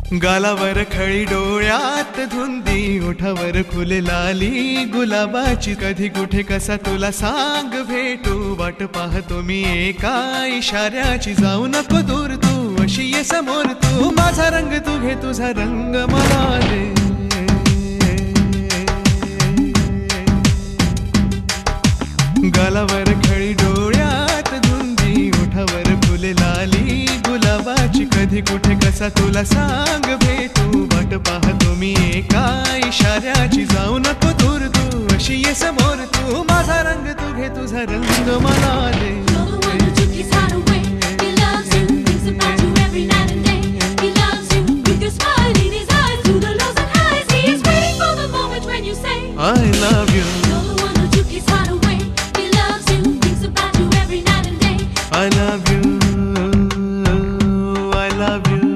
गालावर खळी डोळ्यात धुंदी ओठावर फुले लाली गुलाबाची कधी कुठे कसा तुला सांग भेटू वाट पाहतो मी एका इशाऱ्याची जाऊ नको दूर तू अशी ये समोर तू माझा रंग तू घे तुझा रंग मला दे गालावर खळी डोळ्यात धुंदी ओठावर फुले लाली गुलाबाची कधी कुठे कसा तुला सांग भेटू वाट पाहतो मी एका इशाऱ्याची जाऊ नको दूर तू अशी ये समोर तू माझा रंग तू घे तुझा रंग मला दे I love you. I love you. I love you.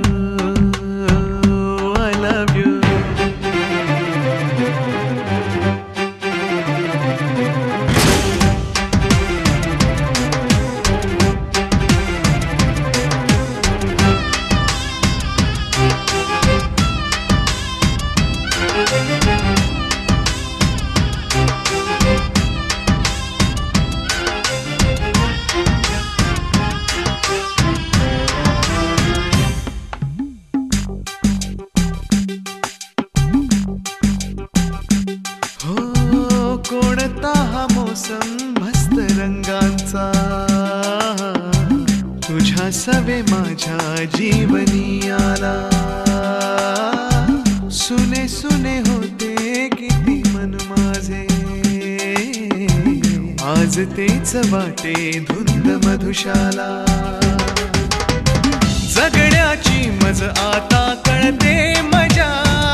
I love you. कोणता हा मोसम मस्त रंगांचा तुझ्या सवे माझ्या जीवनी आला सुने सुने होते किती मन माझे आज तेच वाटे धुंद मधुशाला जगण्याची मज आता कळते मजा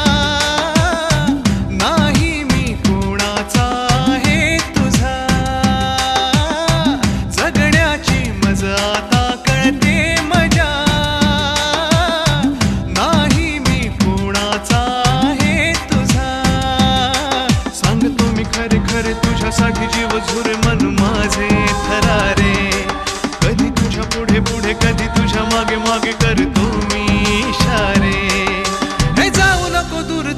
तुझ्यासाठी जीव झुरे मन माझे थरारे कधी तुझ्या पुढे पुढे कधी तुझ्या मागे मागे करतो मी इशारे हे जाऊ नको दूर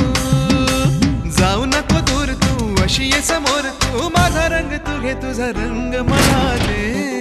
तू अशी ये समोर तू माझा रंग तू घे तुझा रंग मला दे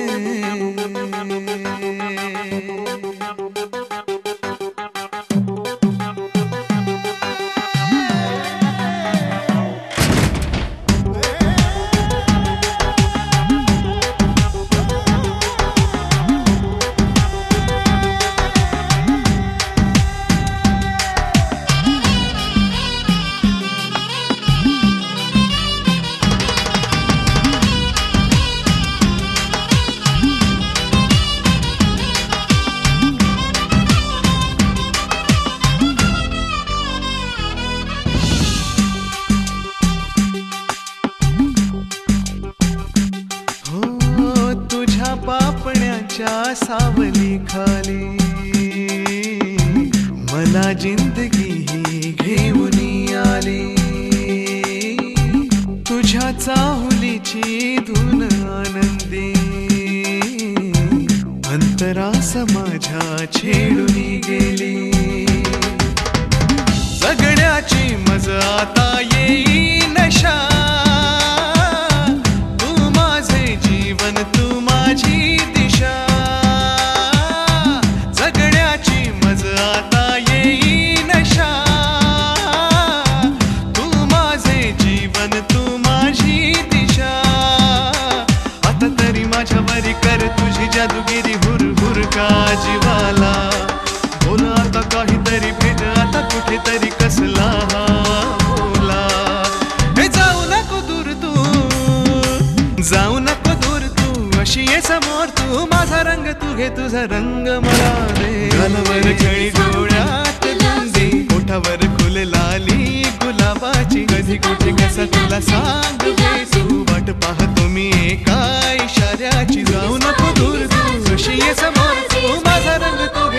पापण्याच्या सावली खाली मला जिंदगी ही घेऊन आली तुझ्या चाहुलीची धून आनंदी अंतरास माझ्या छेडून गेली जगण्याची मज आता येई नशा तू माझे जीवन तू माझी दिशा जगण्याची मज आता येई नशा तू माझे जीवन तू माझी दिशा आता तरी माझ्यावरी कर तुझी जादूगिरी हुर हुर का जीवाला बोल आता काहीतरी भेट आता कुठेतरी कसला हा बोला हे जाऊ नको दूर तू अशी ये समोर तू माझा रंग तू घे तुझा रंग मला दे गालावर खळी डोळ्यात धुंदी ओठावर फुले लाली गुलाबाची कधी कुठे कसा तुला सांग भेटू वाट पाहतो मी एका इशाऱ्याची जाऊ नको दूर तू अशी ये समोर तू माझा रंग तू